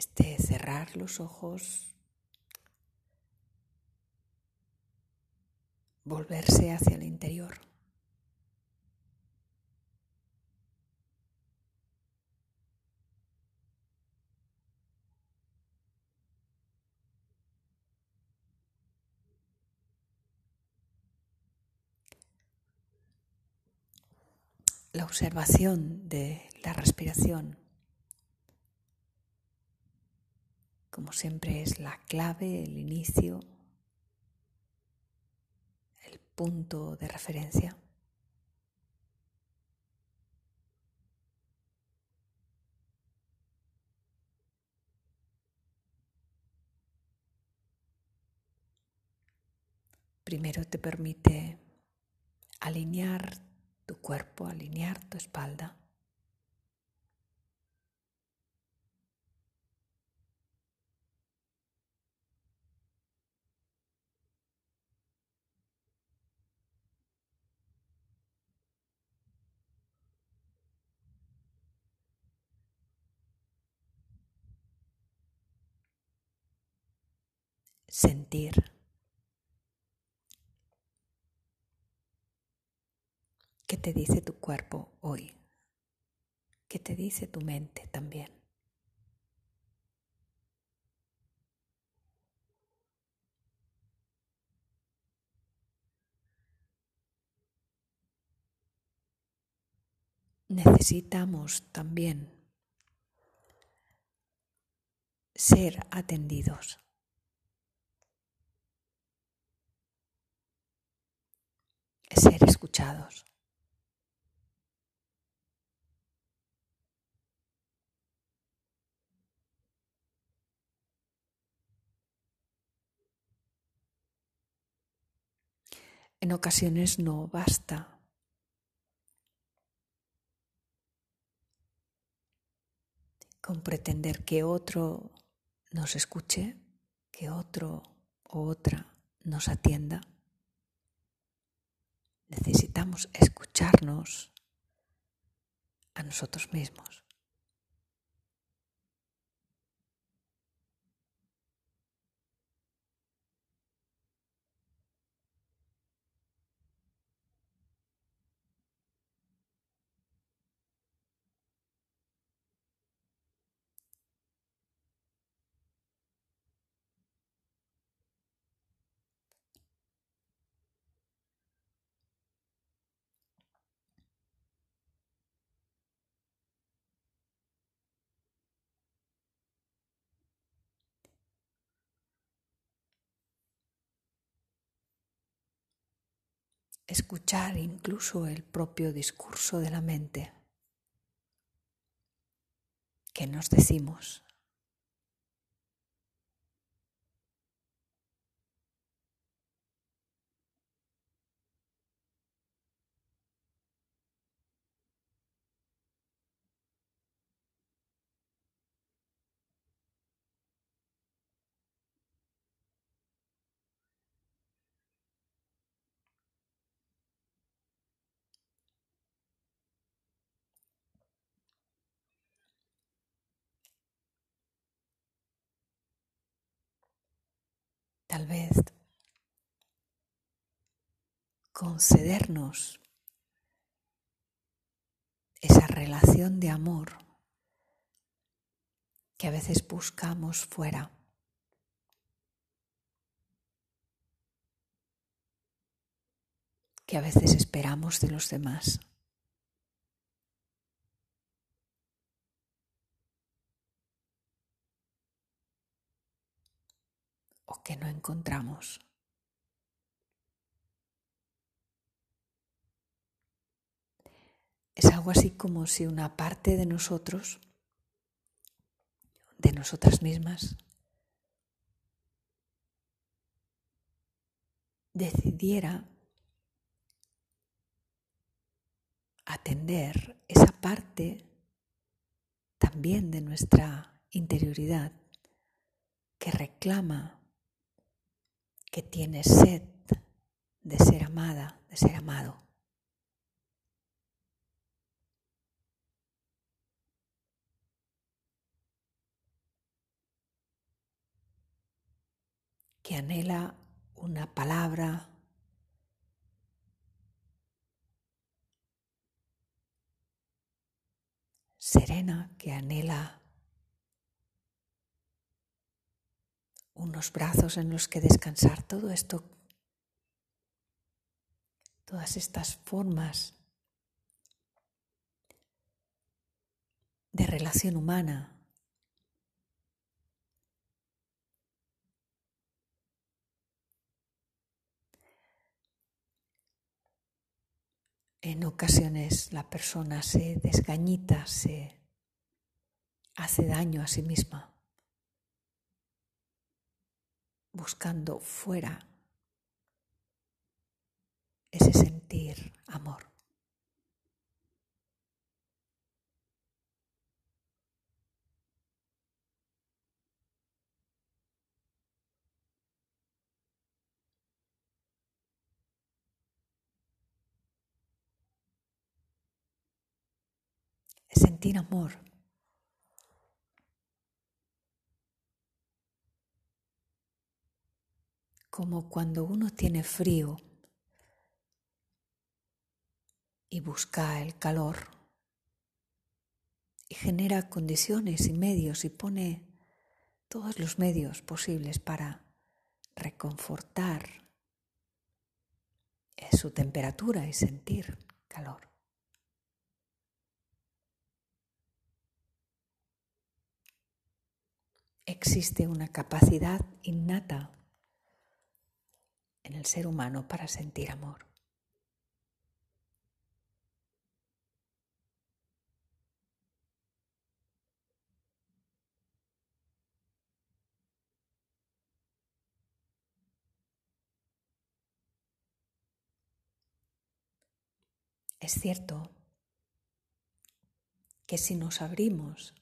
cerrar los ojos, volverse hacia el interior. La observación de la respiración, como siempre, es la clave, el inicio, el punto de referencia. Primero te permite alinear tu cuerpo, alinear tu espalda. Sentir. ¿Qué te dice tu cuerpo hoy? ¿Qué te dice tu mente también? Necesitamos también ser atendidos. Ser escuchados. En ocasiones no basta con pretender que otro nos escuche, que otro o otra nos atienda. Necesitamos escucharnos a nosotros mismos. Escuchar incluso el propio discurso de la mente que nos decimos. Tal vez concedernos esa relación de amor que a veces buscamos fuera. Que a veces esperamos de los demás. O que no encontramos. Es algo así como si una parte de nosotros, de nosotras mismas, decidiera atender esa parte también de nuestra interioridad que reclama, que tiene sed de ser amada, de ser amado. que anhela una palabra serena, que anhela unos brazos en los que descansar. Todo esto, todas estas formas de relación humana en ocasiones la persona se desgañita, se hace daño a sí misma, buscando fuera ese sentir amor. Sentir amor como cuando uno tiene frío y busca el calor y genera condiciones y medios y pone todos los medios posibles para reconfortar su temperatura y sentir calor. Existe una capacidad innata en el ser humano para sentir amor. Es cierto que si nos abrimos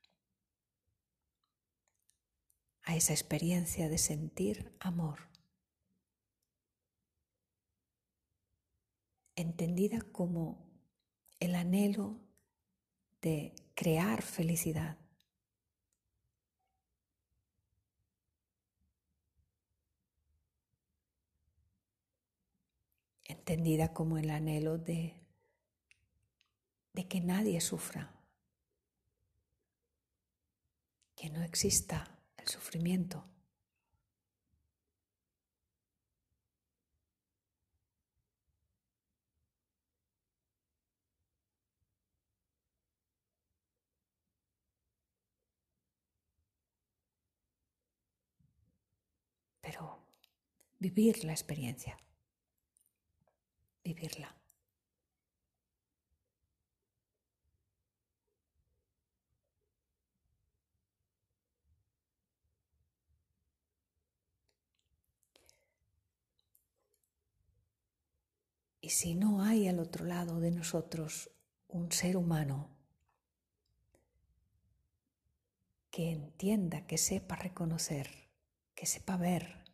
a esa experiencia de sentir amor, entendida como el anhelo de crear felicidad, entendida como el anhelo de que nadie sufra, que no exista el sufrimiento. Pero vivir la experiencia, vivirla. Y si no hay al otro lado de nosotros un ser humano que entienda, que sepa reconocer, que sepa ver,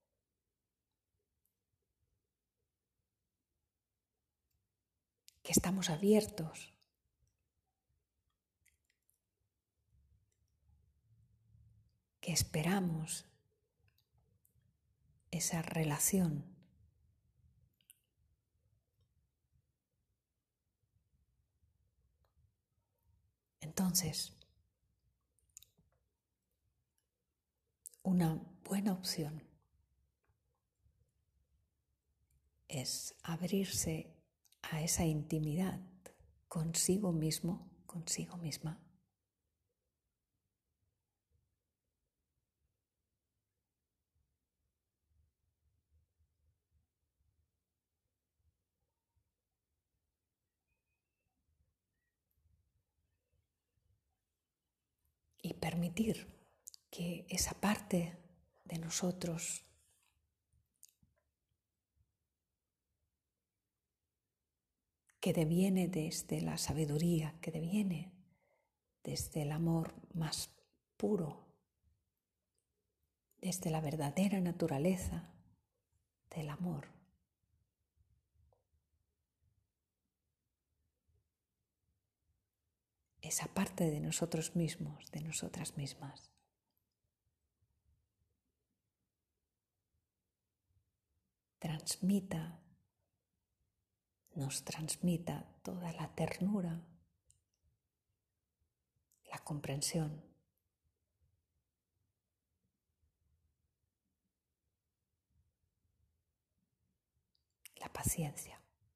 que estamos abiertos que esperamos esa relación, entonces una buena opción es abrirse a esa intimidad consigo mismo, consigo misma. Y permitir que esa parte de nosotros que deviene desde la sabiduría, que deviene desde el amor más puro, desde la verdadera naturaleza del amor, esa parte de nosotros mismos, de nosotras mismas, nos transmita toda la ternura, la comprensión, la paciencia.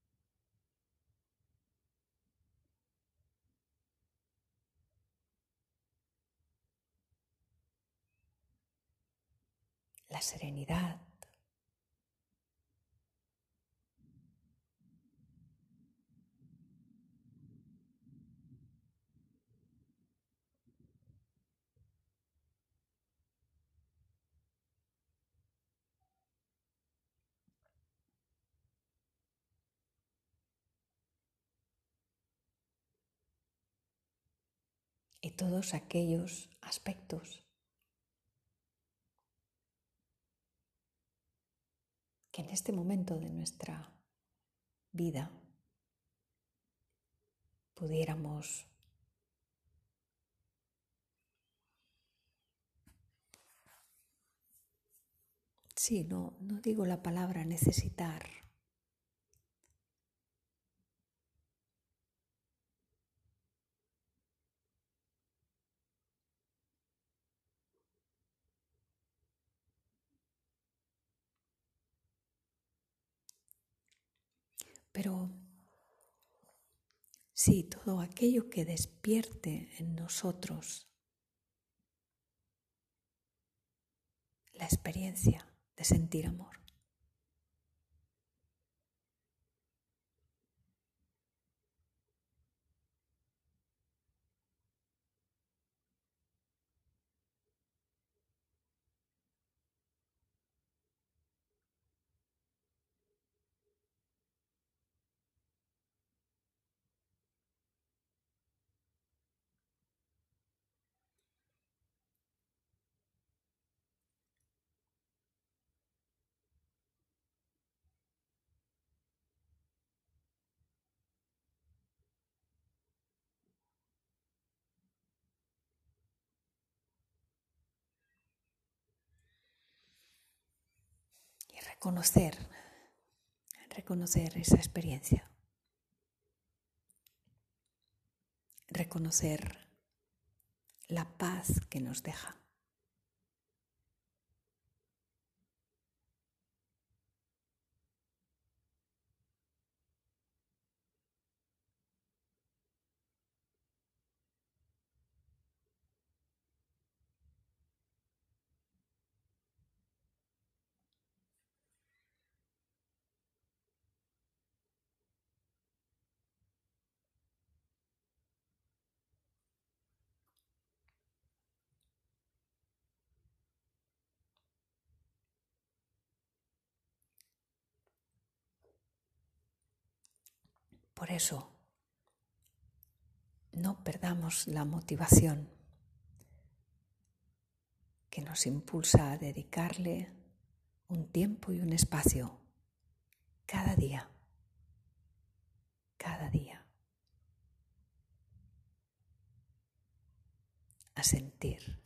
La serenidad, y todos aquellos aspectos que en este momento de nuestra vida pudiéramos no digo la palabra necesitar, pero sí, todo aquello que despierte en nosotros la experiencia de sentir amor. Y reconocer esa experiencia, reconocer la paz que nos deja. Por eso, no perdamos la motivación que nos impulsa a dedicarle un tiempo y un espacio cada día, a sentir,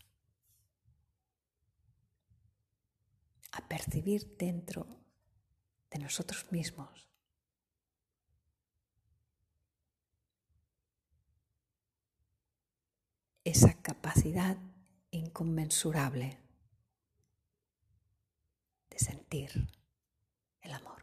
a percibir dentro de nosotros mismos esa capacidad inconmensurable de sentir el amor.